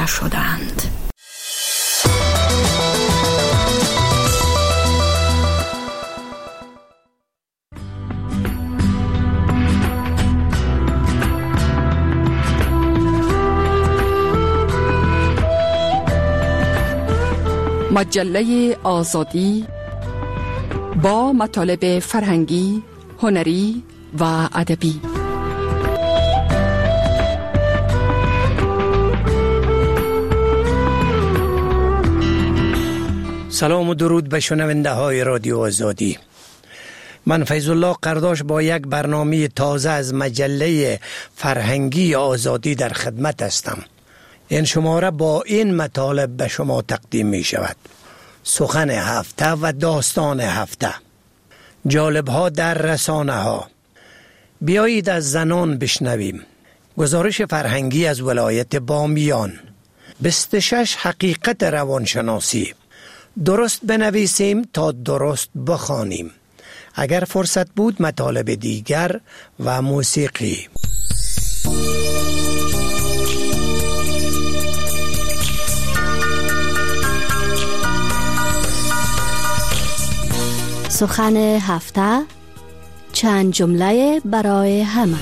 کشته شدند. مجله آزادی با مطالب فرهنگی، هنری و ادبی. سلام و درود به شنونده های رادیو آزادی. من فیض الله قرداش با یک برنامه تازه از مجله فرهنگی آزادی در خدمت هستم. این شماره با این مطالب به شما تقدیم می شود: سخن هفته و داستان هفته، جالب‌ها در رسانه ها. بیایید از زنان بشنویم. گزارش فرهنگی از ولایت بامیان. 26 حقیقت روانشناسی. درست بنویسیم تا درست بخوانیم. اگر فرصت بود مطالب دیگر و موسیقی. سخن هفته، چند جمله برای همه.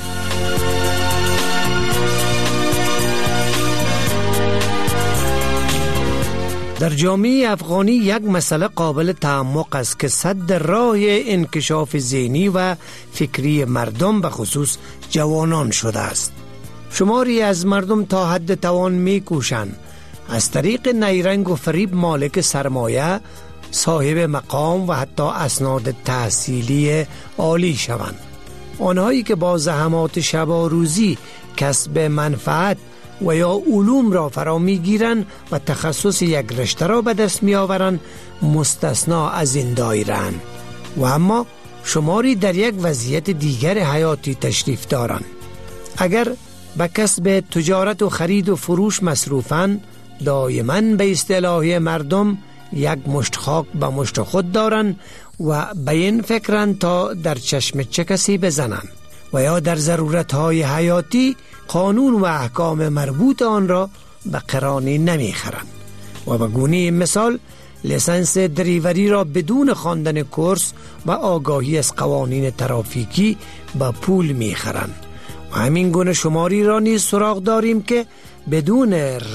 در جامعه افغانی یک مسئله قابل تعمق است که سد راه انکشاف ذهنی و فکری مردم به خصوص جوانان شده است. شماری از مردم تا حد توان می کوشند از طریق نیرنگ و فریب مالک سرمایه، صاحب مقام و حتی اسناد تحصیلی عالی شوند. آنهایی که با زحمات شب و روزی کسب منفعت و یا علوم را فرا میگیرند و تخصص یک رشته را به دست می آورند مستثنا از این دایره‌اند. و اما شماری در یک وضعیت دیگر حیاتی تشریف دارند. اگر به کسب تجارت و خرید و فروش مصروفند، دائما به اصطلاح مردم یک مشت خاک به مشت خود دارند و به این فکرند تا در چشم چه کسی بزنند و یا در ضرورتهای حیاتی قانون و احکام مربوط آن را به قرانی نمیخرند و به گونه مثال لیسانس دریوری را بدون خواندن کورس و آگاهی از قوانین ترافیکی به پول میخرند. و همین گونه شماری را نیز سراغ داریم که بدون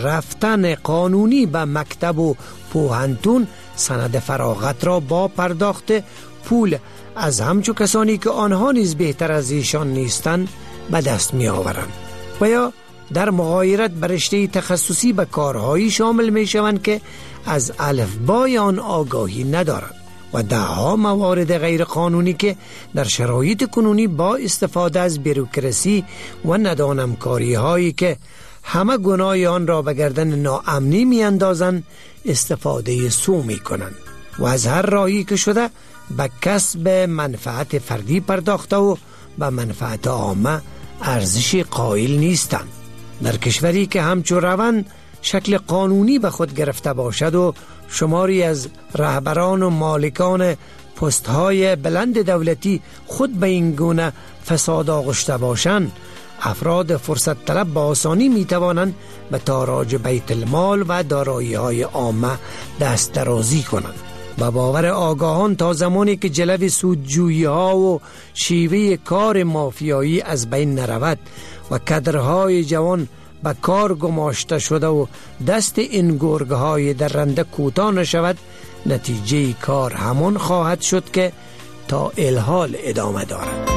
رفتن قانونی به مکتب و پوهنتون سند فراغت را با پرداخت پول از همچو کسانی که آنها نیز بهتر از ایشان نیستند به دست می آورند و یا در مغایرت به رشته تخصصی به کارهایی شامل می شوند که از الفبای آن آگاهی ندارند و دهها موارد غیر قانونی که در شرایط کنونی با استفاده از بروکراسی و ندانمکاری هایی که همه گناه آن را به گردن ناامنی می اندازند استفاده سو می کنند و از هر راهی که شده به کسب منفعت فردی پرداخته و به منفعت عامه ارزشی قائل نیستند. در کشوری که همچو روند شکل قانونی به خود گرفته باشد و شماری از رهبران و مالکان پست‌های بلند دولتی خود به این گونه فساد آغشته باشند، افراد فرصت طلب با آسانی می توانند به تاراج بیت المال و دارایی‌های عامه دست درازی کنند. با باور آگاهان تا زمانی که جلو سودجویی‌ها و شیوه کار مافیایی از بین نرود و کادرهای جوان به کار گماشته شده و دست این گرگ‌های درنده کوتاه نشود، نتیجه کار همان خواهد شد که تا الحال ادامه دارد.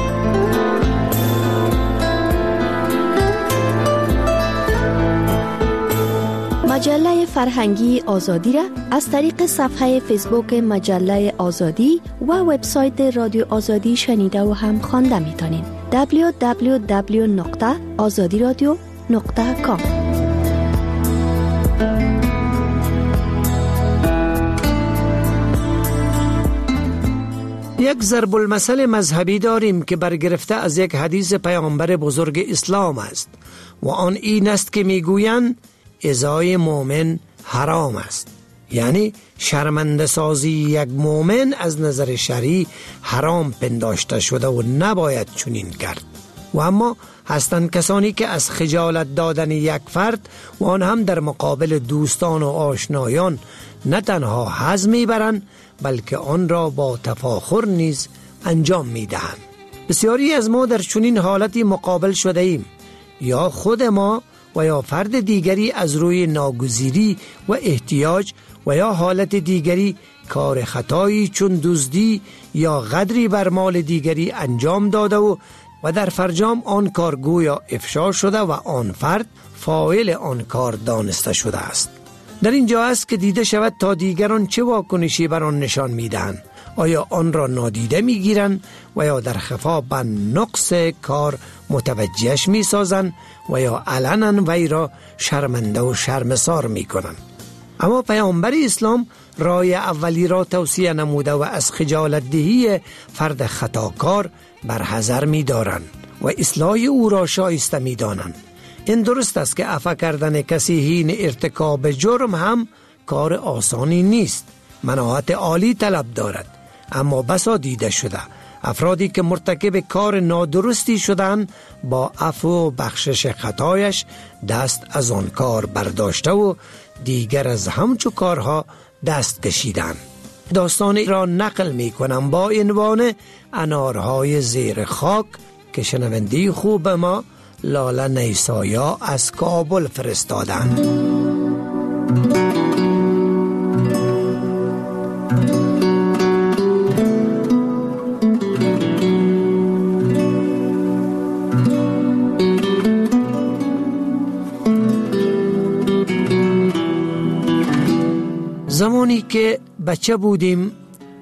مجله فرهنگی آزادی را از طریق صفحه فیسبوک مجله آزادی و وبسایت رادیو آزادی شنیده و هم خوانده می‌تونین. www.azadiradio.com. یک ضرب المثل مذهبی داریم که برگرفته از یک حدیث پیامبر بزرگ اسلام است و آن این است که میگویند ازای مومن حرام است، یعنی شرمنده سازی یک مومن از نظر شرعی حرام پنداشته شده و نباید چنین کرد. و اما هستند کسانی که از خجالت دادن یک فرد و آن هم در مقابل دوستان و آشنایان نه تنها حظ میبرند بلکه آن را با تفاخر نیز انجام میدهند. بسیاری از ما در چنین حالتی مقابل شده ایم، یا خود ما و یا فرد دیگری از روی ناگزیری و احتیاج و یا حالت دیگری کار خطایی چون دزدی یا غدری بر مال دیگری انجام داده و در فرجام آن کار گویا افشا شده و آن فرد فاعل آن کار دانسته شده است. در اینجا است که دیده شود تا دیگران چه واکنشی بر آن نشان میدهند. آیا آن را نادیده میگیرند و یا در خفا به نقص کار متوجهش میسازند و یا علنا وی را شرمنده و شرمسار میکنند. اما پیامبر اسلام رای اولی را توصیه نموده و از خجالت دهی فرد خطاکار برحذر می‌دارند و اصلاح او را شایسته می‌دانند. این درست است که عفو کردن کسی حین ارتکاب جرم هم کار آسانی نیست، مناعت عالی طلب دارد، اما بسا دیده شده افرادی که مرتکب کار نادرستی شدند با عفو و بخشش خطایش دست از آن کار برداشته و دیگر از همچو کارها دست کشیدند. داستان را نقل می کنم با عنوان انارهای زیر خاک که شنونده خوب ما لاله نیسایا از کابل فرستادند. زمانی که بچه بودیم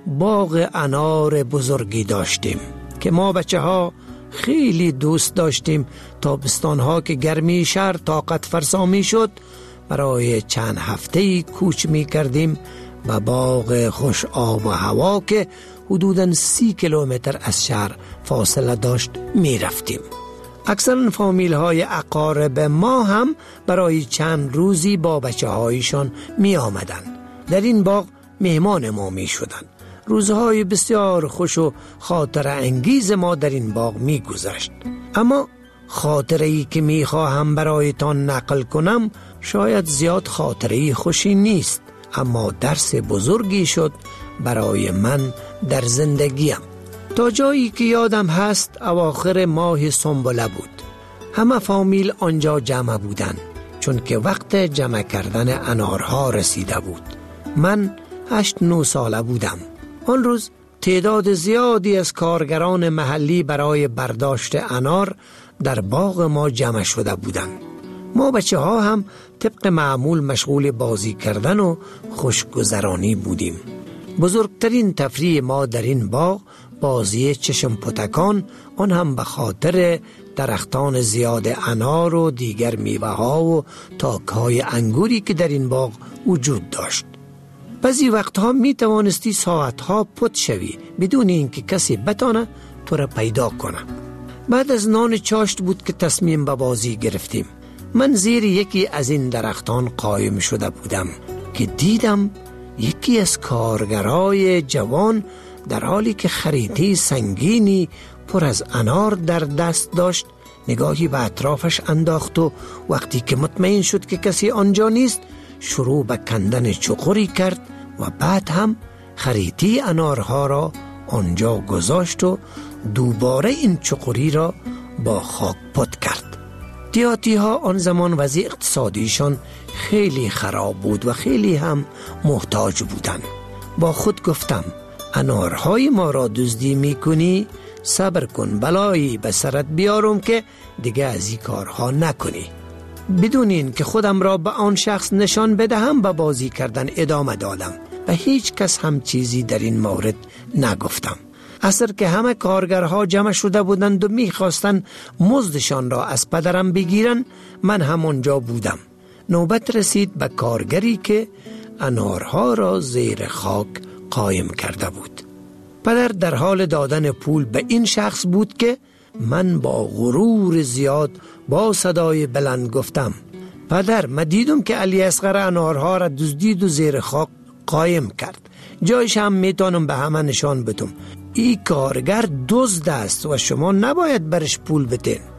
باغ انار بزرگی داشتیم که ما بچه ها خیلی دوست داشتیم. تابستانها که گرمی شهر طاقت فرسا می شد برای چند هفته کوچ می کردیم و باغ خوش آب و هوا که حدوداً 30 کیلومتر از شهر فاصله داشت می رفتیم. اکثر فامیل های اقارب ما هم برای چند روزی با بچه هایشان می آمدن. در این باغ مهمان ما می شدن. روزهای بسیار خوش و خاطر انگیز ما در این باغ می گذشت. اما خاطره‌ای که می خواهم برایتان نقل کنم شاید زیاد خاطره‌ای خوشی نیست، اما درس بزرگی شد برای من در زندگیم. تا جایی که یادم هست اواخر ماه سنبله بود. همه فامیل آنجا جمع بودند چون که وقت جمع کردن انارها رسیده بود. من 8-9 ساله بودم. آن روز تعداد زیادی از کارگران محلی برای برداشت انار در باغ ما جمع شده بودند. ما بچه ها هم طبق معمول مشغول بازی کردن و خوشگذرانی بودیم. بزرگترین تفریح ما در این باغ بازی چشم پتکان، آن هم به خاطر درختان زیاد انار و دیگر میوه ها و تاک های انگوری که در این باغ وجود داشت. بعضی وقتها می توانستی ساعتها پت شوی بدون اینکه کسی بتانه تو را پیدا کنه. بعد از نان چاشت بود که تصمیم به بازی گرفتیم. من زیر یکی از این درختان قایم شده بودم که دیدم یکی از کارگرای جوان در حالی که خریطه سنگینی پر از انار در دست داشت نگاهی به اطرافش انداخت و وقتی که مطمئن شد که کسی آنجا نیست شروع به کندن چغری کرد و بعد هم خریطه انارها را آنجا گذاشت و دوباره این چغری را با خاک پت کرد. دیهاتی ها آن زمان وضع اقتصادیشان خیلی خراب بود و خیلی هم محتاج بودند. با خود گفتم انارهای ما را دزدی میکنی؟ صبر کن بلایی به سرت بیارم که دیگه از این کارها نکنی. بدون این که خودم را به آن شخص نشان بدهم به بازی کردن ادامه دادم و هیچ کس هم چیزی در این مورد نگفتم. عصر که همه کارگرها جمع شده بودند و میخواستند مزدشان را از پدرم بگیرن، من هم آنجا بودم. نوبت رسید به کارگری که انارها را زیر خاک قایم کرده بود. پدر در حال دادن پول به این شخص بود که من با غرور زیاد با صدای بلند گفتم پدر، من دیدم که علی اصغر انارها را دزدید و زیر خاک قایم کرد. جایش هم میتونم به همه نشان بدم. این کارگر دزد است و شما نباید برش پول بدین.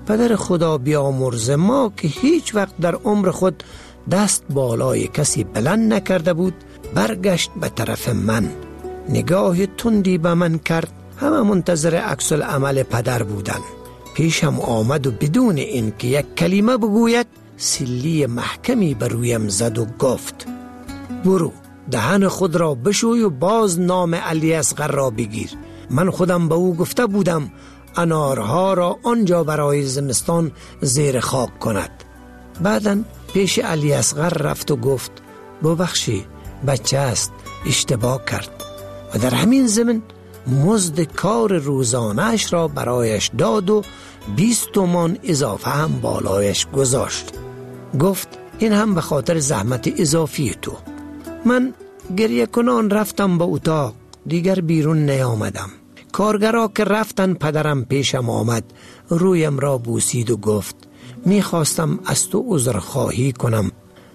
پدر خدا بیامرز ما که هیچ وقت در عمر خود دست بالای کسی بلند نکرده بود، برگشت به طرف من، نگاه تندی به من کرد. همه منتظر عکس العمل پدر بودن. پیشم آمد و بدون این که یک کلمه بگوید سیلی محکمی بر رویم زد و گفت برو دهن خود را بشوی و باز نام علی اصغر را بگیر. من خودم به او گفته بودم انارها را آنجا برای زمستان زیر خاک کند. بعداً پیش علی اصغر رفت و گفت ببخشی بچه است، اشتباه کرد. و در همین زمن مزد کار روزانه‌اش را برایش داد و 20 تومان اضافه هم بالایش گذاشت. گفت این هم به خاطر زحمت اضافی تو. من گریه کنان رفتم به اتاق، دیگر بیرون نیامدم. کارگرا که رفتن پدرم پیشم آمد، رویم را بوسید و گفت میخواستم از تو عذرخواهی کنم،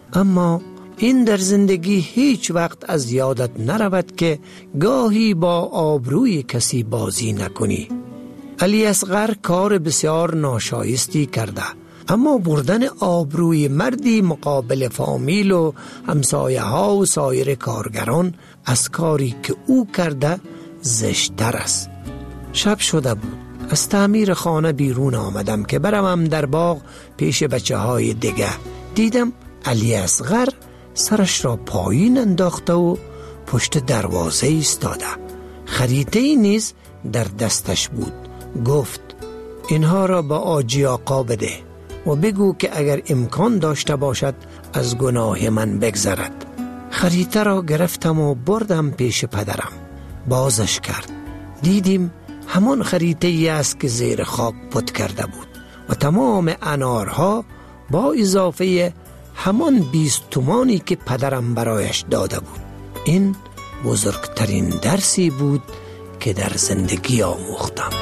اما این در زندگی هیچ وقت از یادت نرود که گاهی با آبروی کسی بازی نکنی. علی اصغر کار بسیار ناشایستی کرده، اما بردن آبروی مردی مقابل فامیل و همسایه ها و سایر کارگران از کاری که او کرده زشتر است. شب شده بود. از تعمیر خانه بیرون آمدم که بروم در باغ پیش بچه های دیگه. دیدم علی اصغر سرش را پایین انداخته و پشت دروازه ایستاده. خریطه‌ای نیز در دستش بود. گفت اینها را به آجی آقا بده و بگو که اگر امکان داشته باشد از گناه من بگذرد. خریطه را گرفتم و بردم پیش پدرم. بازش کرد. دیدیم همان خریطه‌ای است که زیر خاک پت کرده بود و تمام انارها با اضافه همان 20 تومانی که پدرم برایش داده بود. این بزرگترین درسی بود که در زندگی آموختم.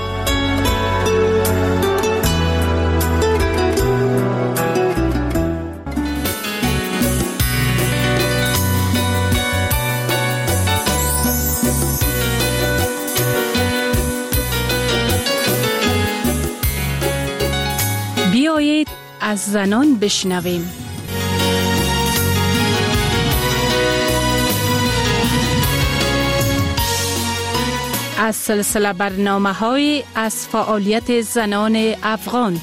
بیایید از زنان بشنویم. از سلسله برنامه‌های از فعالیت زنان افغان.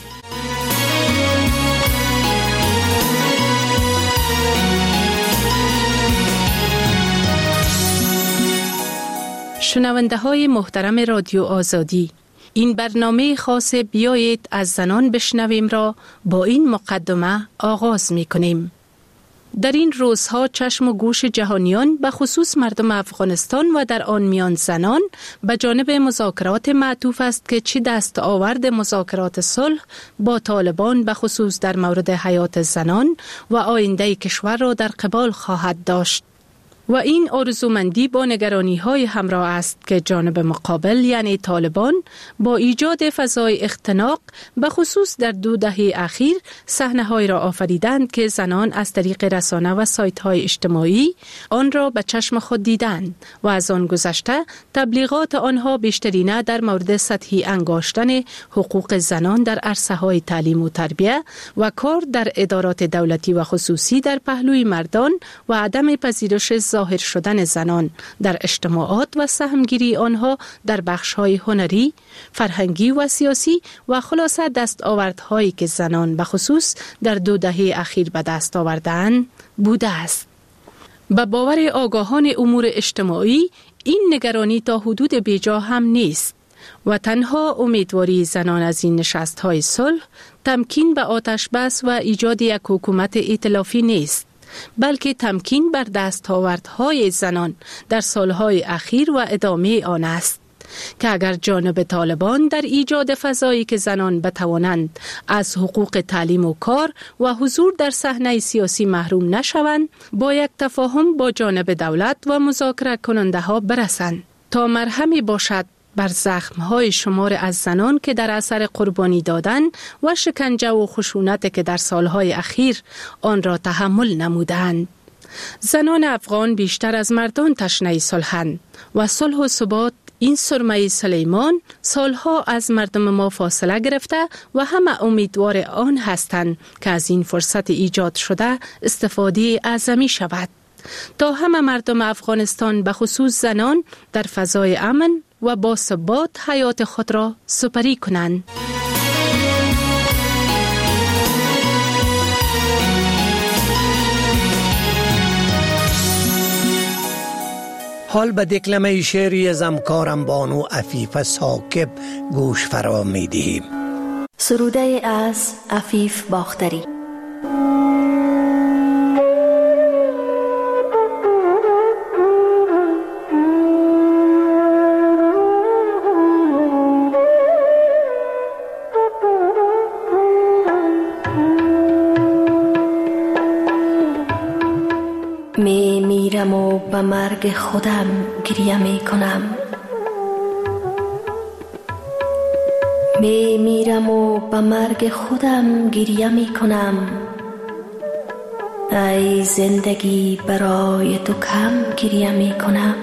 شنونده های محترم رادیو آزادی، این برنامه خاص بیایید از زنان بشنویم را با این مقدمه آغاز می کنیم. در این روزها چشم و گوش جهانیان به خصوص مردم افغانستان و در آن میان زنان به جانب مذاکرات معطوف است که چه دستاورد مذاکرات صلح با طالبان به خصوص در مورد حیات زنان و آینده کشور را در قبال خواهد داشت. و این آرزومندی با نگرانی‌های همراه است که جانب مقابل یعنی طالبان با ایجاد فضای اختناق به خصوص در 2 دهه اخیر صحنه‌هایی را آفریدند که زنان از طریق رسانه و سایت‌های اجتماعی آن را به چشم خود دیدند و از آن گذشته تبلیغات آنها بیشترینه در مورد سطحی انگاشتن حقوق زنان در عرصه‌های تعلیم و تربیت و کار در ادارات دولتی و خصوصی در پهلوی مردان و عدم پذیرش ظاهر شدن زنان در اجتماعات و سهمگیری آنها در بخش‌های هنری، فرهنگی و سیاسی و خلاصه دستاوردهایی که زنان به خصوص در 2 دهه اخیر به دست آوردند بوده است. به باور آگاهان امور اجتماعی این نگرانی تا حدود بیجا هم نیست و تنها امیدواری زنان از این نشست‌های صلح تمکین به آتش بس و ایجاد یک حکومت ائتلافی نیست، بلکه تمکین بر دستاوردهای زنان در سالهای اخیر و ادامه آن است که اگر جانب طالبان در ایجاد فضایی که زنان بتوانند از حقوق تعلیم و کار و حضور در صحنه سیاسی محروم نشوند، با یک تفاهم با جانب دولت و مذاکره کننده ها برسند تا مرهمی باشد بر زخم‌های شمار از زنان که در اثر قربانی دادن و شکنجه و خشونت که در سالهای اخیر آن را تحمل نمودند. زنان افغان بیشتر از مردان تشنه صلحند و صلح و ثبات این سرمه سلیمان سالها از مردم ما فاصله گرفته و همه امیدوار آن هستند که از این فرصت ایجاد شده استفاده اعظمی شود تا همه مردم افغانستان به خصوص زنان در فضای امن و با ثبات حیات خود را سپری کنند. حال به دکلمه شعری از همکارم بانو عفیف ساکب گوش فرا می دهیم. سروده از عفیف باختری. میرم و به مرگ خودم گریه می کنم. میرم و به مرگ خودم گریه می کنم. ای زندگی برای تو کم گریه می کنم.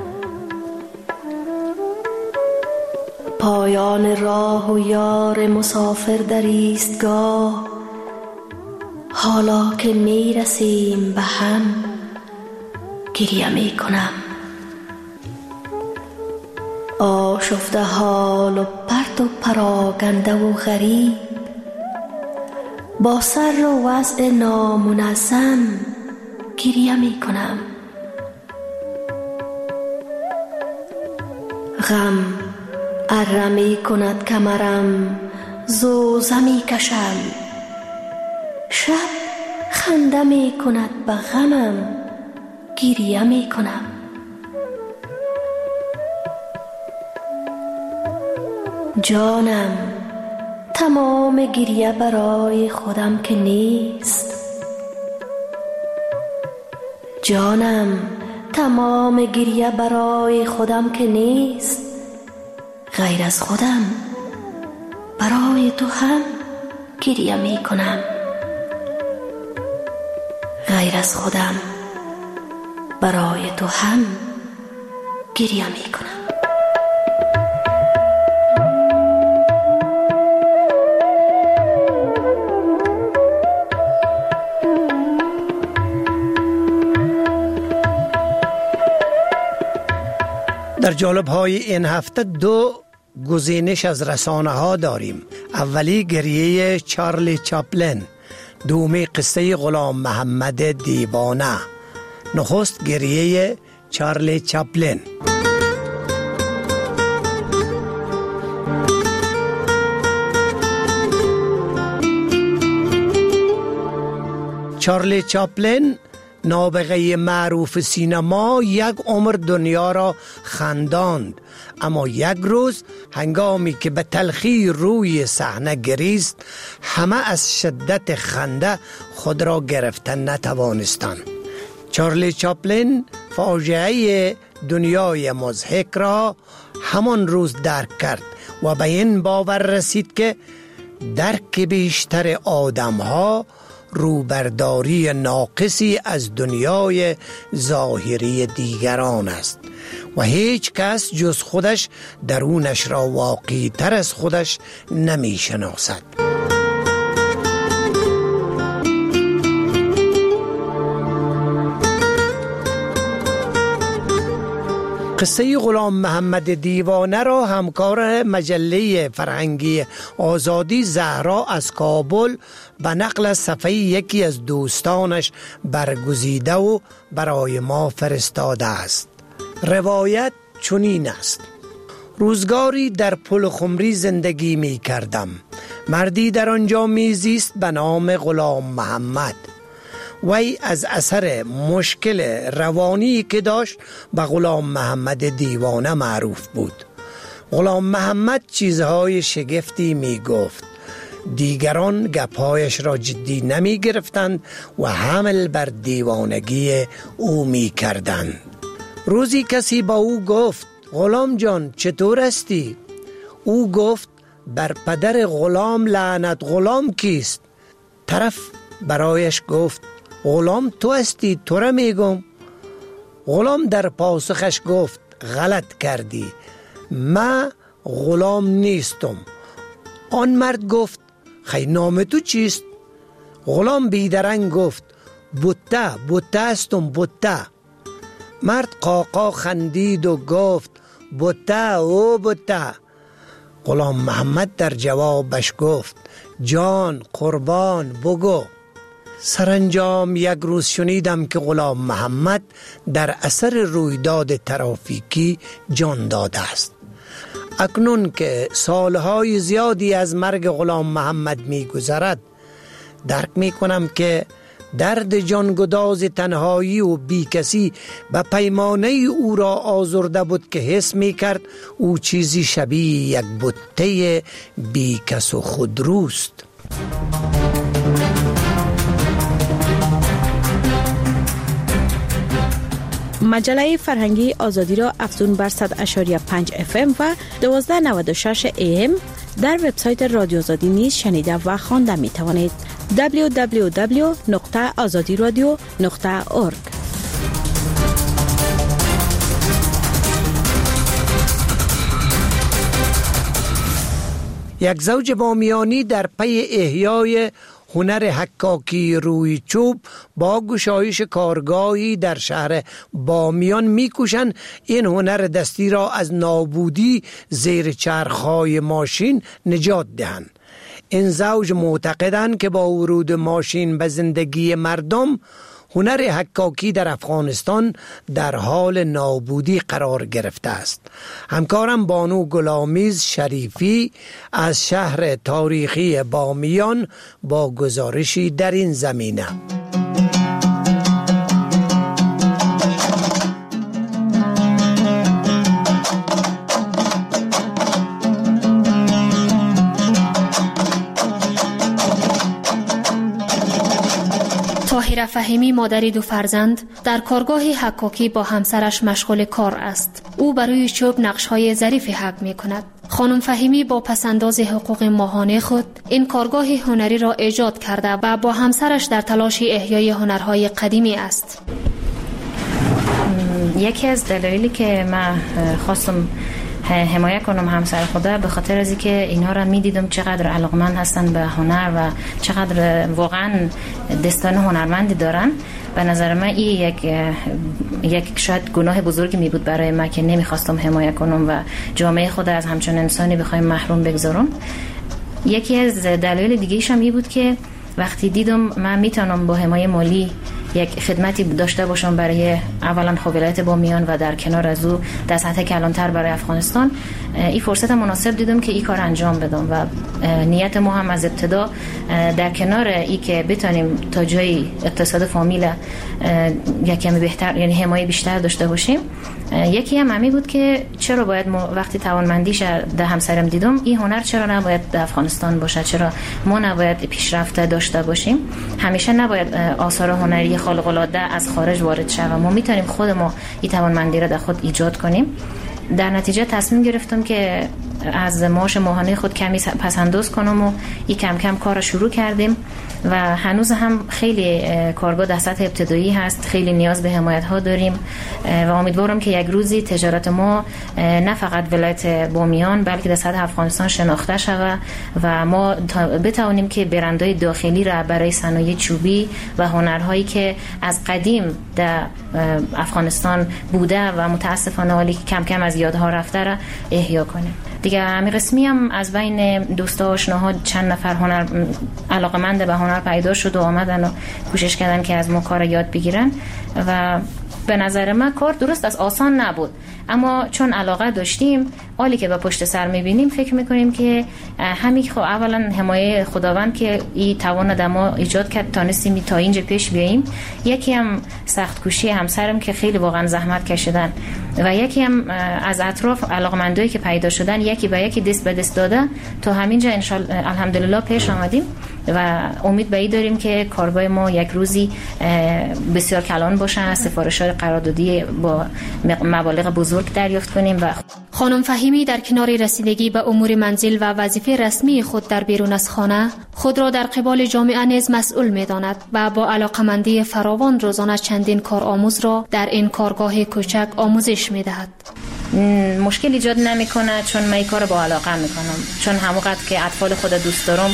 پایان راه و یار مسافر در ایستگاه، حالا که می رسیم به هم گریه می کنم. آشفته حال و پرت و پراگنده و غریب، با سر و وضع نامنظم گریه می کنم. غم اره می کند کمرم، زوزه می کشم. شب خنده می کند به غمم گریه می کنم. جانم تمام گریه برای خودم که نیست. جانم تمام گریه برای خودم که نیست. غیر از خودم برای تو هم گریه می کنم. غیر از خودم برای تو هم گریه می کنم. در جالب های این هفته دو گزینش از رسانه ها داریم. اولی گریه چارلی چاپلین، دومی قصه غلام محمد دیوانه. نخست گریه چارلی چاپلین. چارلی چاپلین، نابغه معروف سینما، یک عمر دنیا را خنداند، اما یک روز هنگامی که به تلخی روی صحنه گریست، همه از شدت خنده خود را گرفتن نتوانستند. چارلی چاپلین فاجعه دنیای مضحک را همان روز درک کرد و به این باور رسید که درک بیشتر آدم‌ها روبرداری ناقصی از دنیای ظاهری دیگران است و هیچ کس جز خودش درونش را واقعی تر از خودش نمی شناسد. قصه غلام محمد دیوانه را همکار مجله فرهنگی آزادی زهرا از کابل به نقل از صفحه یکی از دوستانش برگزیده و برای ما فرستاده است. روایت چنین است: روزگاری در پل خمری زندگی می کردم. مردی در آنجا می زیست به نام غلام محمد. وی از اثر مشکل روانی که داشت به غلام محمد دیوانه معروف بود. غلام محمد چیزهای شگفتی می گفت. دیگران گپایش را جدی نمی گرفتند و حمل بر دیوانگی او می کردند. روزی کسی با او گفت: غلام جان چطور هستی؟ او گفت: بر پدر غلام لعنت، غلام کیست؟ طرف برایش گفت: غلام تو هستی، تو را میگم. غلام در پاسخش گفت: غلط کردی، من غلام نیستم. آن مرد گفت خی نام تو چیست؟ غلام بیدرنگ گفت بوته استم بوته. مرد قاقا خندید و گفت بوته او بوته. غلام محمد در جوابش گفت جان قربان بگو. سرانجام یک روز شنیدم که غلام محمد در اثر رویداد ترافیکی جان داده است. اکنون که سالهای زیادی از مرگ غلام محمد می گذرد، درک می کنم که درد جانگداز تنهایی و بی کسی به پیمانه او را آزرده بود که حس می کرد او چیزی شبیه یک بته بی کس و خودروست. مجله فرهنگی آزادی را افزون بر 100.5 FM و 1296 AM در وبسایت رادیو آزادی نیز شنیده و خوانده می توانید. www.azadiradio.org. یک زوج بامیانی در پی احیای هنر حکاکی روی چوب با گشایش کارگاهی در شهر بامیان میکوشند این هنر دستی را از نابودی زیر چرخهای ماشین نجات دهند. این زوج معتقدند که با ورود ماشین به زندگی مردم، هنر حکاکی در افغانستان در حال نابودی قرار گرفته است. همکارم بانو گلامیز شریفی از شهر تاریخی بامیان با گزارشی در این زمینه. طاهره فهیمی مادری دو فرزند در کارگاه حکاکی با همسرش مشغول کار است. او برای چوب نقش‌های ظریفی حک می‌کند. خانم فهیمی با پسنداز حقوق ماهانه خود این کارگاه هنری را ایجاد کرده و با همسرش در تلاش احیای هنرهای قدیمی است. یکی از دلایلی که من خواستم حمایت کنم همسر خدا به خاطر از اینکه اینا را میدیدم چقدر علاقمند هستن به هنر و چقدر واقعا دستان هنرمندی دارن. به نظر من این یک شاید گناه بزرگی می بود برای من که نمیخواستم حمایت کنم و جامعه خود از همچون انسانی بخوایم محروم بگذارم. یکی از دلایل دیگه‌ایش هم این بود که وقتی دیدم من میتونم با حمایت مالی یک خدمتی داشته باشم برای اولا ولایت بامیان و در کنار از او در سطح کلانتر برای افغانستان، این فرصت مناسب دیدم که این کار انجام بدم و نیت ما هم از ابتدا در کنار این که بتونیم تا جای اقتصاد فامیل یک کمی بهتر، یعنی حمایت بیشتر داشته باشیم، یکی هم همین بود که چرا باید ما وقتی توانمندیش در همسرم دیدم این هنر چرا نباید در افغانستان باشه، چرا ما نباید پیشرفته داشته باشیم، همیشه نباید آثار هنری خارق العاده از خارج وارد شه و ما میتونیم خود ما این توانمندی را در خود ایجاد کنیم. در نتیجه تصمیم گرفتم که از معاش ماهانه خود کمی پسنداز کنم و این کم کم کار شروع کردیم و هنوز هم خیلی کارگاه در سطح ابتدایی هست، خیلی نیاز به حمایت ها داریم و امیدوارم که یک روزی تجارت ما نه فقط ولایت بامیان بلکه در سطح افغانستان شناخته شود و ما بتوانیم که برندهای داخلی را برای صنایع چوبی و هنرهایی که از قدیم در افغانستان بوده و متاسفانه حالی که کم کم از یادها رفته را احیا کنیم. دیگه همین قسمی هم از بین دوستا آشناها چند نفر علاقمند به هنر پیدا شد و آمدن و کوشش کردن که از ما کار یاد بگیرن و به نظر من کار درست از آسان نبود، اما چون علاقه داشتیم حالی که به پشت سر میبینیم فکر میکنیم که همین خب اولا حمایه خداوند که این توان در ما ایجاد کرد تانستیم تا اینجا پیش بیاییم، یکی هم سخت کوشی همسرم که خیلی واقعا زحمت کشیدن و یکی هم از اطراف علاقمندایی که پیدا شدن یکی به یکی دست به دست داده تا همینجا الحمدلله پیش آمدیم و امید به این داریم که کارگاه ما یک روزی بسیار کلان باشه، سفارش‌های قراردادی با مبالغ بزرگ دریافت کنیم. و خانم فهیمی در کنار رسیدگی به امور منزل و وظیفه رسمی خود در بیرون از خانه خود را در قبال جامعه نیز مسئول می‌داند و با علاقمندی فراوان روزانه چندین کارآموز را در این کارگاه کوچک آموزش می‌دهد. مشکل ایجاد نمیکنه، چون من این کار با علاقه میکنم، چون همونقدر که اطفال خود دوست دارم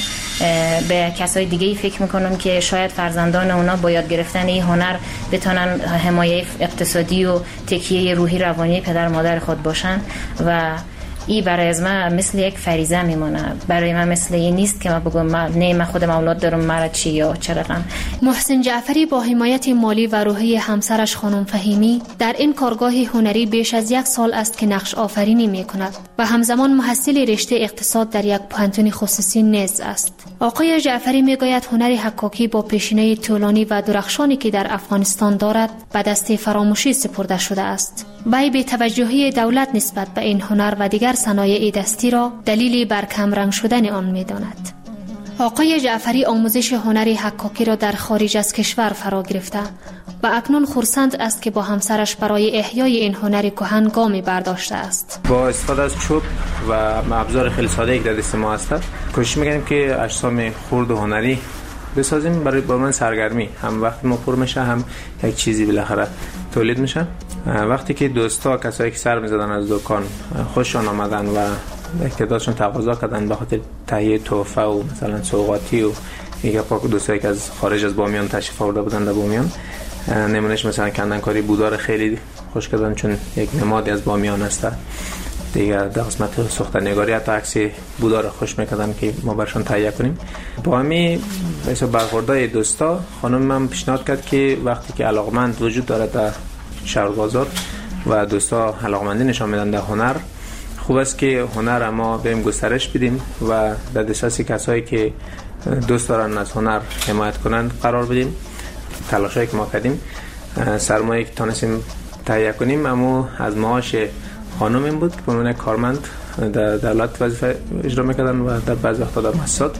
به کسای دیگه ای فکر میکنم که شاید فرزندان اونا با یاد گرفتن این هنر بتونن حمایه اقتصادی و تکیه روحی روانی پدر مادر خود باشن و این برای از من مثل یک فریضه میمونه. برای من مثل این نیست که من بگم من خودم اولاد دارم مرا چی یا چه رقم. محسن جعفری با حمایت مالی و روحی همسرش خانم فهیمی در این کارگاه هنری بیش از 1 سال است که نقش آفرینی میکند و همزمان محصل رشته اقتصاد در یک پانتون خصوصی نیز است. آقای جعفری میگوید هنر حکاکی با پیشینه طولانی و درخشانی که در افغانستان دارد به دست فراموشی سپرده شده است. وی به توجهی دولت نسبت به این هنر و دیگر صنایع دستی را دلیلی بر کمرنگ شدن آن می‌داند. آقای جعفری آموزش هنر حکاکی را در خارج از کشور فرا گرفته و اکنون خرسند است که با همسرش برای احیای این هنر کهن گامی برداشته است. با استفاده از چوب و ابزار خیلی ساده که در دست ما هست، کوشش می‌کنیم که اجسام خرد و هنری بسازیم برای با من سرگرمی. هم وقتی ما پر میشه، هم یک چیزی بالاخره تولید میشه. وقتی که دوستا، کسایی که سر میزدن از دکان خوششون آمدن و اقتدارشون تقاضا کردن به خاطر تهیه تحفه و مثلا سوغاتی و یک پاک دوستایی که از خارج از بامیان تشریف آورده بودن در بامیان، نمونهش مثلا کندنکاری بودار خیلی خوش کردن، چون یک نمادی از بامیان است. دیگه در قسمت سوختنگاری حتی عکس بودار خوش میکردن که ما برشان تهیه کنیم. با همین مثلا برخوردای دوستا، خانم من پیشنهاد کرد که وقتی که علاقمند وجود داره در شهر بازار و دوستا علاقمندی نشان میدن در هنر، خوب است که هنر ما بریم گسترش بدیم و در دسترس کسایی که دوست دارن از هنر حمایت کنند قرار بدیم. تلاشایی که ما کردیم، سرمایه‌ای که تونستیم تهیه کنیم، اما از معاش خانم این بود که به عنوان کارمند در دولت وظیفه اجرا میکردن و در بعض وقتا در مؤسسات،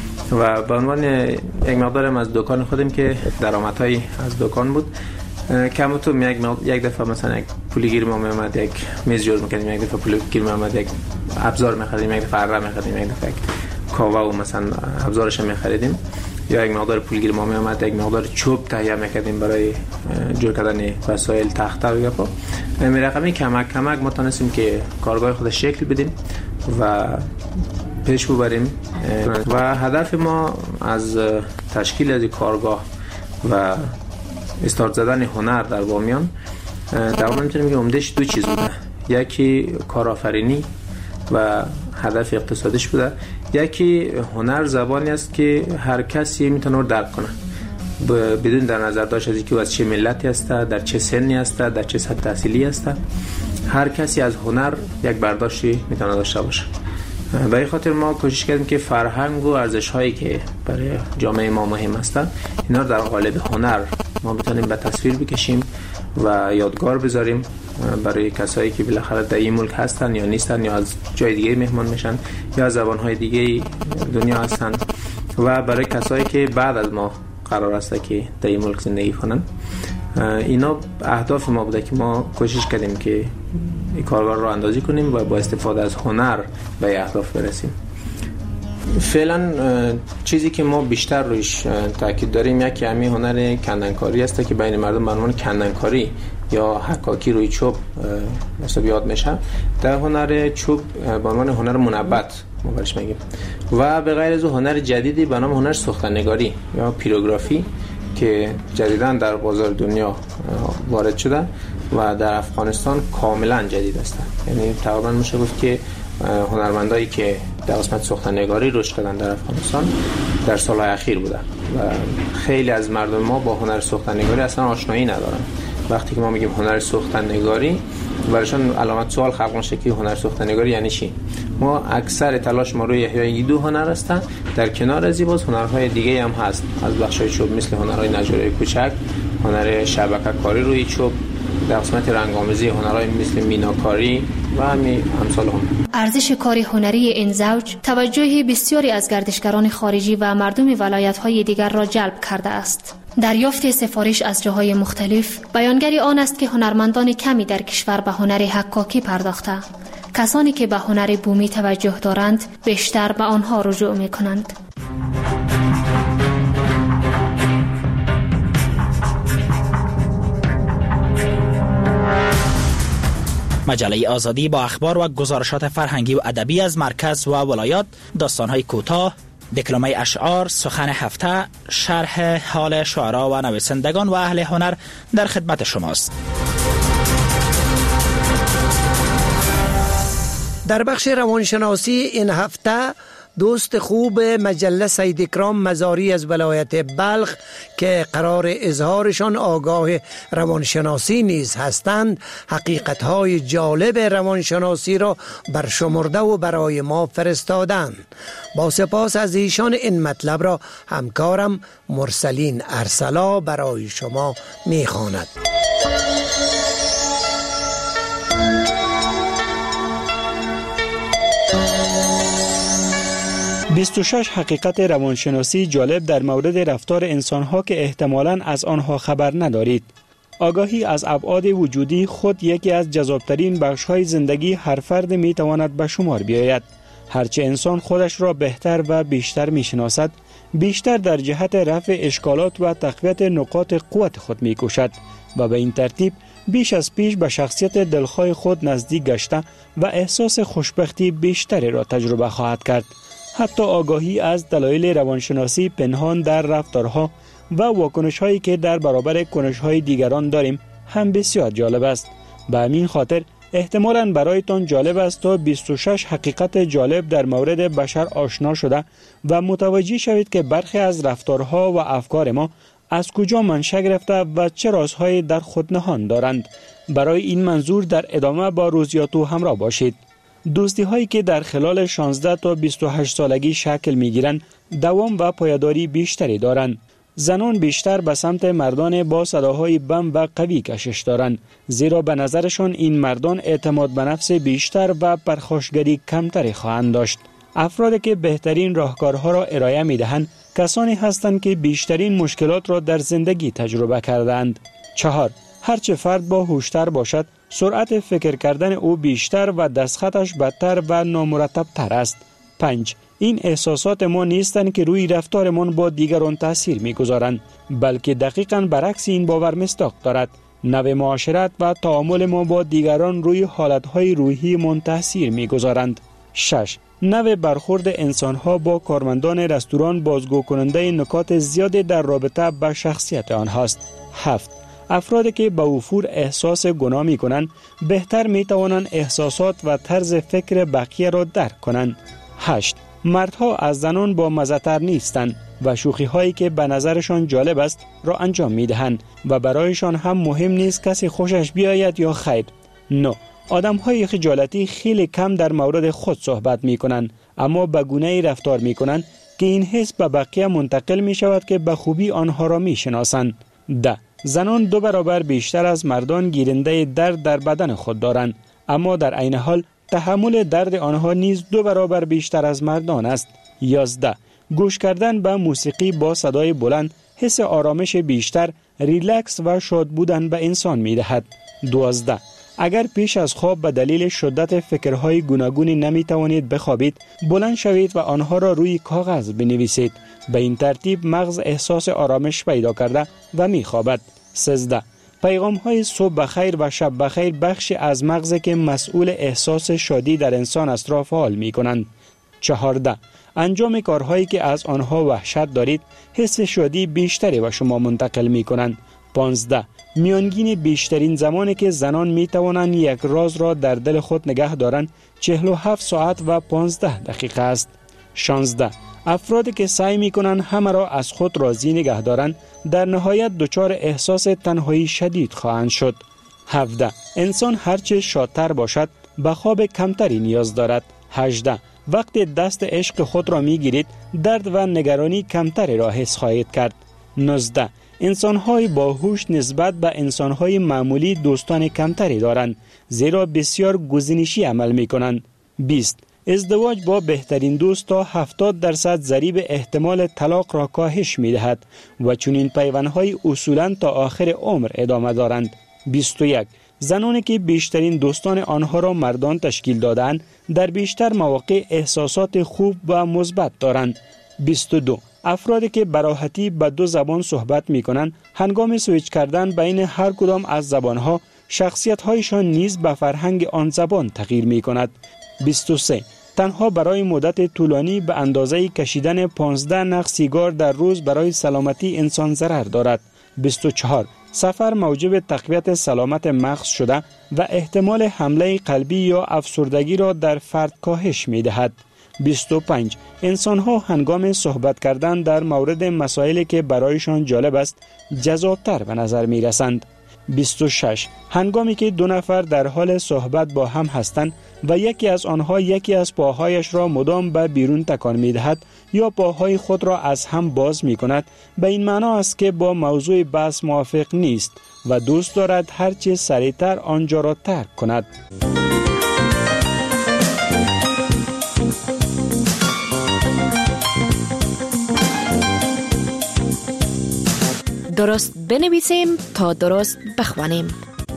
و به عنوان یک مقدارم از دکان خودم که درآمدهای از دکان بود، کم و تو یک دفعه مثلا یک پولگیر ما میامد، یک میز جور میکردیم، یک دفعه پولگیر میامد، یک ابزار میخریدیم، یک دفعه اره میخریدیم، یک دفعه کاوا و مثلا ابزارش میخریدیم، یا یک مقدار پولگیر ما میامد، یک مقدار چوب تهیه میکردیم برای جور کردن وسایل تخته و گپا. این رقمی کمک ما تونستیم که کارگاه خود شکل بدیم و پیش ببریم. و هدف ما از تشکیل از کارگاه و استارت زدن هنر در بامیان در واقع میتونیم که عمدهش دو چیز بوده. یکی کارآفرینی و هدف اقتصادیش بوده، یکی هنر زبانی است که هر کسی میتونه درک کنه بدون در نظر داشت از اینکه از چه ملتی است، در چه سنی است، در چه سطح تحصیلی است. هر کسی از هنر یک برداشتی میتونه داشته باشه. به این خاطر ما کوشش کردیم که فرهنگ و ارزش‌هایی که برای جامعه ما مهم هستند، اینا در قالب هنر ما بتونیم به تصویر بکشیم و یادگار بذاریم برای کسایی که بالاخره در این ملک هستن یا نیستن، یا از جای دیگه مهمان میشن، یا زبان‌های دیگه دنیا هستن، و برای کسایی که بعد از ما قرار است که در این ملک زندگی کنن. اینا اهداف ما بوده که ما کوشش کردیم که این کارگاه رو اندازی کنیم و با استفاده از هنر به اهداف برسیم. فعلا چیزی که ما بیشتر روش تاکید داریم یکی همین هنر کندنکاری است که بین مردم به عنوان کندنکاری یا حکاکی روی چوب مثلا یاد میشه. در هنر چوب به عنوان هنر منبت ما برش میگیم، و به غیر از هنر جدیدی به نام هنر سوختنگاری یا پیروگرافی که جدیداً در بازار دنیا وارد شده و در افغانستان کاملا جدید است. یعنی تقریبا میشه گفت که هنرمندایی که در قسمت سوختنگاری رشد کردن در افغانستان در سالهای اخیر بوده و خیلی از مردم ما با هنر سوختنگاری اصلا آشنایی ندارن. وقتی که ما میگیم هنر سوختنگاری، برایشان علامت سوال خلق میشه که هنر سوختنگاری یعنی چی. ما اکثر تلاش ما روی احیای دو هنر هستن. در کنار از این باز هنرهای دیگه هم هست از بخشای چوب، مثل هنرهای نجاری کوچک، هنر شبکه کاری روی چوب، در قسمت رنگ‌آمیزی هنرهای مثل میناکاری و امثال هم. ارزش کار هنری این زوج توجه بسیاری از گردشگران خارجی و مردم ولایت‌های دیگر را جلب کرده است. دریافت سفارش از جاهای مختلف بیانگر آن است که هنرمندان کمی در کشور به هنر حکاکی پرداخته. کسانی که به هنر بومی توجه دارند بیشتر به آنها رجوع می‌کنند. مجله آزادی با اخبار و گزارشات فرهنگی و ادبی از مرکز و ولایات، داستان‌های کوتاه، دکلمه اشعار، سخن هفته، شرح حال شعرا و نویسندگان و اهل هنر در خدمت شماست. در بخش روانشناسی این هفته دوست خوب مجله سید اکرام مزاری از ولایت بلخ که قرار اظهارشان آگاه روانشناسی نیز هستند، حقیقت‌های جالب روانشناسی را برشمرده و برای ما فرستادند. با سپاس از ایشان این مطلب را همکارم مرسلین ارسلا برای شما می‌خواند. 26 حقیقت روانشناسی جالب در مورد رفتار انسان‌ها که احتمالاً از آنها خبر ندارید. آگاهی از ابعاد وجودی خود یکی از جذاب‌ترین بخش‌های زندگی هر فرد می‌تواند به شمار بیاید. هرچه انسان خودش را بهتر و بیشتر می‌شناسد، بیشتر در جهت رفع اشکالات و تقویت نقاط قوت خود می‌کوشد و به این ترتیب بیش از پیش به شخصیت دلخواه خود نزدیک گشته و احساس خوشبختی بیشتری را تجربه خواهد کرد. حتی آگاهی از دلایل روانشناسی پنهان در رفتارها و واکنش‌هایی که در برابر کنش‌های دیگران داریم هم بسیار جالب است. به همین خاطر احتمالاً برایتان جالب است تا 26 حقیقت جالب در مورد بشر آشنا شده و متوجه شوید که برخی از رفتارها و افکار ما از کجا منشأ گرفته و چه رازهایی در خود نهان دارند. برای این منظور در ادامه با روزیاتو همراه باشید. دوستی هایی که در خلال 16 تا 28 سالگی شکل می گیرند دوام و پایداری بیشتری دارند. زنان بیشتر به سمت مردان با صداهای بم و قوی کشش دارند، زیرا به نظرشان این مردان اعتماد به نفس بیشتر و پرخاشگری کمتری خواهند داشت. افرادی که بهترین راهکارها را ارائه می دهند کسانی هستند که بیشترین مشکلات را در زندگی تجربه کردند. 4. هرچه فرد با هوشتر باشد، سرعت فکر کردن او بیشتر و دستخطش بدتر و نامرتب‌تر است. 5. این احساسات ما نیستند که روی رفتارمان با دیگران تأثیر می‌گذارند، بلکه دقیقاً برعکس این باور مصداق دارد. نوع معاشرت و تعامل ما با دیگران روی حالتهای روحی من تأثیر می‌گذارند. 6. نوع برخورد انسان‌ها با کارمندان رستوران بازگو کننده نکات زیادی در رابطه با شخصیت آنهاست. 7. افرادی که به وفور احساس گناه می کنند بهتر می توانند احساسات و طرز فکر بقیه را درک کنند. 8. مردها از زنان با مزه‌تر نیستند و شوخی هایی که به نظرشان جالب است را انجام می دهند و برایشان هم مهم نیست کسی خوشش بیاید یا خیر. 9. آدم های خجالتی خیلی کم در مورد خود صحبت می کنند، اما به گونه‌ای رفتار می کنند که این حس به بقیه منتقل می شود که به خوبی آنها را می شناسند. 10. زنان 2 برابر بیشتر از مردان گیرنده درد در بدن خود دارند، اما در عین حال تحمل درد آنها نیز 2 برابر بیشتر از مردان است. 11. گوش کردن به موسیقی با صدای بلند حس آرامش بیشتر، ریلکس و شاد بودن به انسان می دهد. 12. اگر پیش از خواب به دلیل شدت فکرهای گوناگونی نمی توانید بخوابید، بلند شوید و آنها را روی کاغذ بنویسید. به این ترتیب مغز احساس آرامش پیدا کرده و می خوابد. 13. پیغام های صبح بخیر و شب بخیر بخشی از مغز که مسئول احساس شادی در انسان است را فعال می کنند. 14. انجام کارهایی که از آنها وحشت دارید حس شادی بیشتری به شما منتقل می کنند. 15. میانگین بیشترین زمانی که زنان می توانند یک راز را در دل خود نگه دارند 47 ساعت و 15 دقیقه است. 16. افرادی که سعی می کنند همه را از خود راضی نگه دارند در نهایت دچار احساس تنهایی شدید خواهند شد. 17. انسان هرچه شادتر باشد به خواب کمتری نیاز دارد. 18. وقتی دست عشق خود را می گیرید درد و نگرانی کمتری را حس خواهید کرد. 19. انسان‌های باهوش نسبت به انسان‌های معمولی دوستان کمتری دارند، زیرا بسیار گزینشی عمل می‌کنند. 20. ازدواج با بهترین دوست تا 70% ضریب احتمال طلاق را کاهش می‌دهد و چنین پیوندهای اصولاً تا آخر عمر ادامه دارند. 21. زنانی که بیشترین دوستان آنها را مردان تشکیل دادند، در بیشتر مواقع احساسات خوب و مثبت دارند. 22. افرادی که به راحتی به 2 زبان صحبت می کنند هنگام سویچ کردن بین هر کدام از زبانها شخصیت‌هایشان نیز به فرهنگ آن زبان تغییر می‌کند. 23. تنها برای مدت طولانی به اندازه کشیدن 15 نخ سیگار در روز برای سلامتی انسان ضرر دارد. 24. سفر موجب تقویت سلامت مغز شده و احتمال حمله قلبی یا افسردگی را در فرد کاهش می دهد. 25. انسان‌ها هنگام صحبت کردن در مورد مسائلی که برایشان جالب است جذابتر به نظر می رسند. 26. هنگامی که دو نفر در حال صحبت با هم هستند و یکی از آنها یکی از پاهایش را مدام به بیرون تکان می دهد یا پاهای خود را از هم باز می کند، به این معنا است که با موضوع بحث موافق نیست و دوست دارد هرچه سریعتر آنجا را ترک کند. درست بنویسیم تا درست بخوانیم.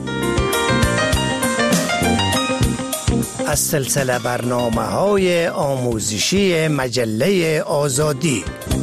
از سلسله برنامه‌های آموزشی مجله آزادی.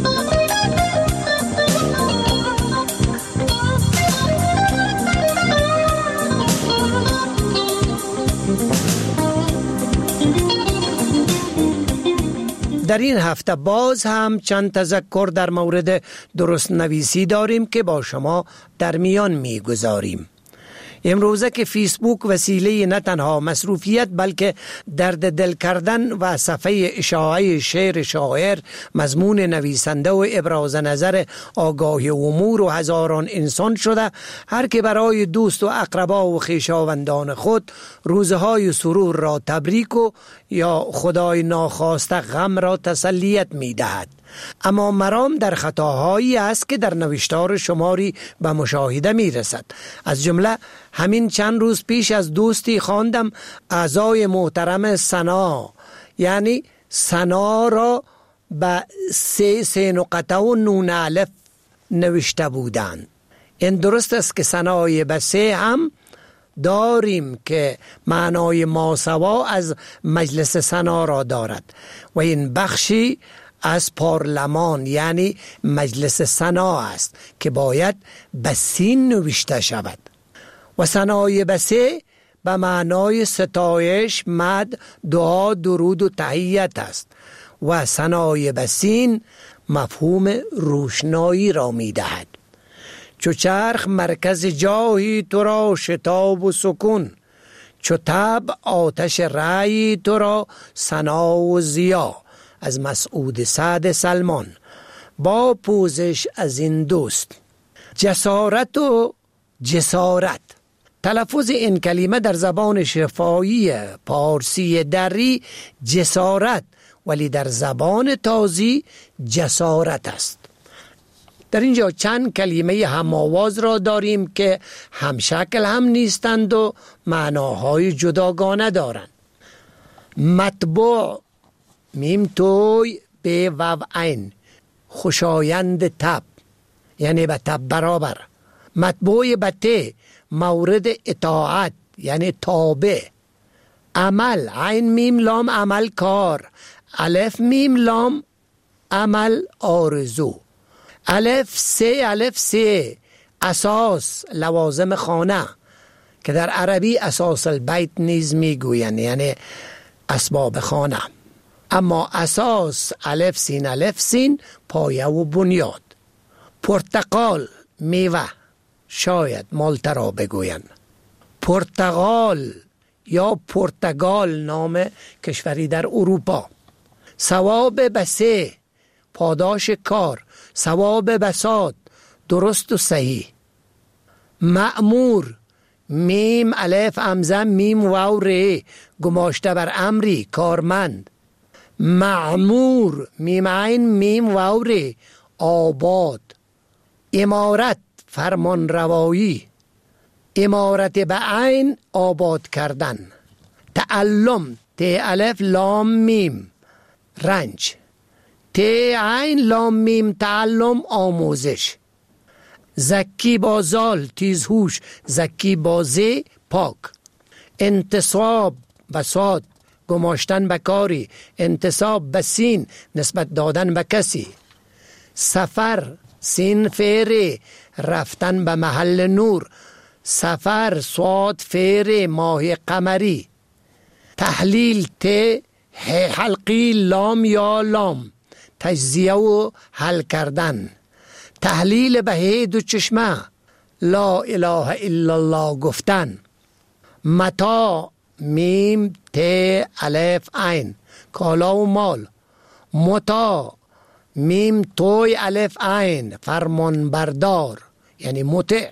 در این هفته باز هم چند تذکر در مورد درست نویسی داریم که با شما در میان میگذاریم. امروزه که فیسبوک وسیله نه تنها مصروفیت بلکه درد دل کردن و صفحه اشاعه شعر شاعر، مضمون نویسنده و ابراز نظر آگاه امور و هزاران انسان شده، هر که برای دوست و اقربا و خویشاوندان خود روزهای سرور را تبریک و یا خدای ناخواسته غم را تسلیت می دهد. اما مرام در خطاهایی است که در نوشتار شماری به مشاهده می رسد. از جمله همین چند روز پیش از دوستی خواندم اعضای محترم ثنا، یعنی ثنا را به سه نقطه و نون الف نوشته بودند. این درست است که ثنای به سه هم داریم که معنای ماسوا از مجلس ثنا را دارد و این بخشی از پارلمان یعنی مجلس ثنا است که باید به سین نوشته شود و ثنای به سه به معنای ستایش، مد، دعا، درود و تحیت است و ثنای به سین مفهوم روشنایی را می دهد. چو چرخ مرکز جاهی تو را شتاب و سکون، چو طبع آتش رأی تو را ثنا و ضیا. از مسعود سعد سلمان. با پوزش از این دوست. جسارت و جسارت، تلفظ این کلمه در زبان شفاهی پارسی دری جسارت، ولی در زبان تازی جسارت است. در اینجا چند کلمه هم‌آواز را داریم که همشکل هم نیستند و معناهای جداگانه دارند. مطبوع، میم توی به و عین، خوشایند تب یعنی به تب برابر. مطبوع به ته، مورد اطاعت یعنی تابع. عمل، عین میم لام عمل کار، الف میم لام عمل آرزو. الف سه اساس، لوازم خانه که در عربی اساس البیت نیز میگویند یعنی اسباب خانه. اما اساس الف سین پایه و بنیاد. پرتقال، میوه، شاید مالته را بگویند. پرتغال یا پرتغال نام کشوری در اروپا. ثواب بسه، پاداش کار. ثواب بساط، درست و صحیح. مأمور، میم الف همزه میم واو ره، گماشته بر امری، کارمند. معمور، میم عین میم واو ره، آباد. امارت، فرمان روایی. امارت به عین، آباد کردن. تعلم، ت الف لام میم، رنج. ت عین لام میم تعلم، آموزش. زکی بازال، تیزهوش. زکی بازه، پاک. انتصاب، بساط، گماشتن به کاری. انتصاب به سین، نسبت دادن به کسی. سفر، سین فعره، رفتن به محل نور. سفر صاد فعل ماه قمری، تحلیل ت حلقی لام یا لام، تجزیه و حل کردن، تحلیل به دو چشمه، لا اله الا الله گفتن، متا میم ت الف عین کالا و مال، متا میم توی الف عین فرمان بردار یعنی مطیع،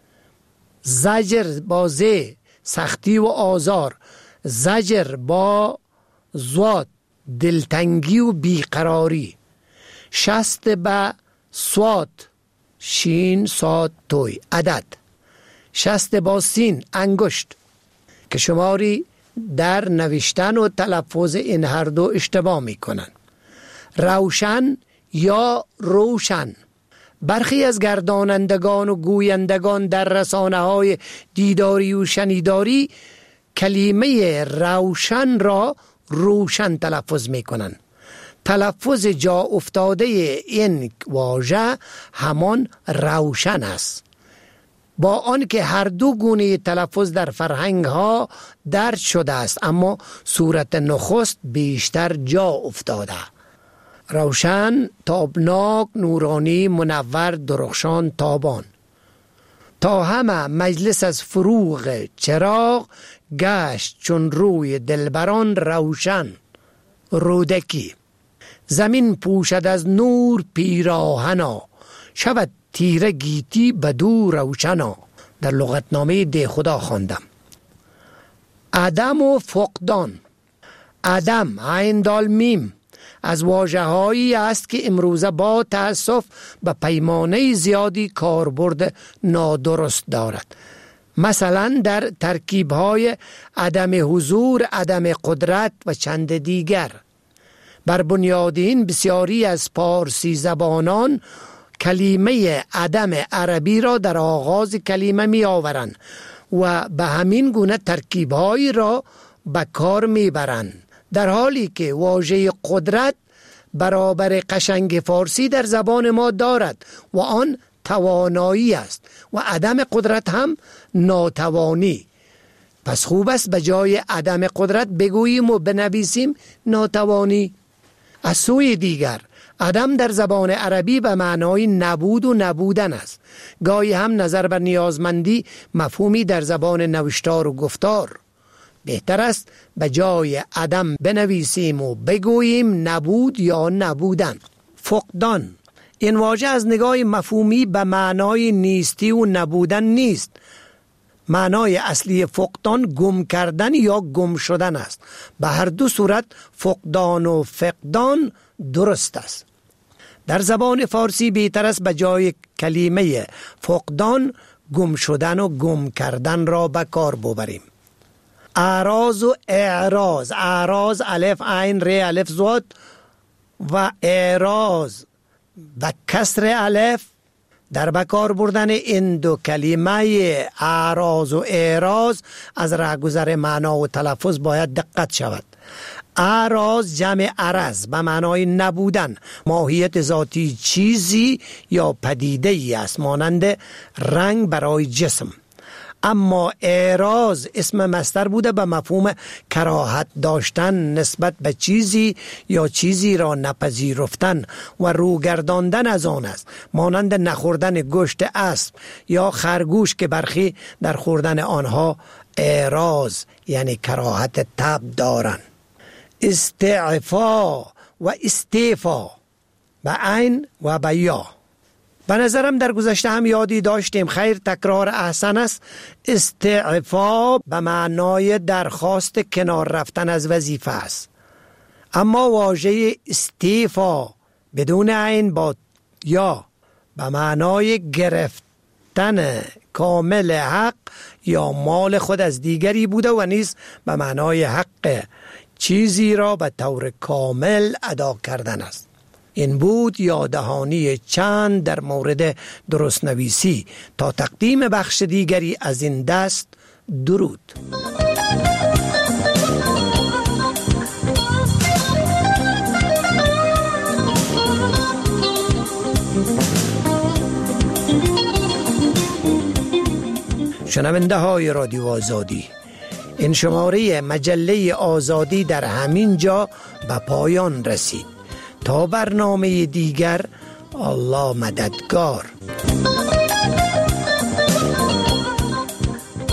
زجر با ز سختی و آزار، زجر با زواد دلتنگی و بیقراری، شست به صاد شین صاد توی عدد، شست با سین انگشت که شماری در نوشتن و تلفظ این هر دو اشتباه می کنن. روشن یا روشن، برخی از گردانندگان و گویندگان در رسانه های دیداری و شنیداری کلمه روشن را روشن تلفظ می کنن. تلفظ جا افتاده این واژه همان روشن است، با آن که هر دو گونه تلفظ در فرهنگ ها درج شده است، اما صورت نخست بیشتر جا افتاده. روشن، تابناک، نورانی، منور، درخشان، تابان. تا همه مجلس از فروغ چراغ، گشت چون روی دلبران روشن. رودکی. زمین پوشد از نور پیراهنا، شود تیره گیتی بدو روشنا. در لغتنامه ده خدا خواندم. عدم و فقدان. عدم عین دال میم از واژه‌هایی است که امروزه با تأسف به پیمانه زیادی کاربرد نادرست دارد. مثلا در ترکیب‌های عدم حضور، عدم قدرت و چند دیگر. بر بنیاد این بسیاری از پارسی زبانان کلمه عدم عربی را در آغاز کلمه می آورند و به همین گونه ترکیب‌هایی را به کار می برند، در حالی که واژه قدرت برابر قشنگ فارسی در زبان ما دارد و آن توانایی است و عدم قدرت هم ناتوانی. پس خوب است به جای عدم قدرت بگوییم و بنویسیم ناتوانی. از سوی دیگر عدم در زبان عربی به معنای نبود و نبودن است. گاهی هم نظر بر نیازمندی مفهومی در زبان نوشتار و گفتار. بهتر است به جای عدم بنویسیم و بگوییم نبود یا نبودن. فقدان. این واژه از نگاه مفهومی به معنای نیستی و نبودن نیست. معنای اصلی فقدان گم کردن یا گم شدن است. به هر دو صورت فقدان و فقدان درست است. در زبان فارسی بهتر است به جای کلمه فقدان گم شدن و گم کردن را به کار ببریم. اعراض و اعراض. اعراض الف عین ر الف زود و اعراض و کسر الف. در بکار بردن این دو کلمه اعراض و اعراض از رهگذر معنا و تلفظ باید دقت شود. اعراض جمع عرض به معنای نبودن، ماهیت ذاتی چیزی یا پدیده ای است مانند رنگ برای جسم. اما اعراض اسم مصدر بوده به مفهوم کراهت داشتن نسبت به چیزی یا چیزی را نپذیرفتن و روگرداندن از آن است، مانند نخوردن گوشت اسب یا خرگوش که برخی در خوردن آنها اعراض یعنی کراهت طبع دارند. استعفا و استعفا به عین و به یا. به نظرم در گذشته هم یادی داشتیم، خیر تکرار احسن است. استعفا به معنای درخواست کنار رفتن از وظیفه است، اما واژه استعفا بدون عین با یا به معنای گرفتن کامل حق یا مال خود از دیگری بوده و نیز به معنای حق چیزی را به طور کامل ادا کردن است. این بود یاددهانی چند در مورد درست نویسی. تا تقدیم بخش دیگری از این دست، درود. شنونده های رادیو آزادی، این شماره مجله آزادی در همین جا به پایان رسید. تا برنامه دیگر، الله مددگار.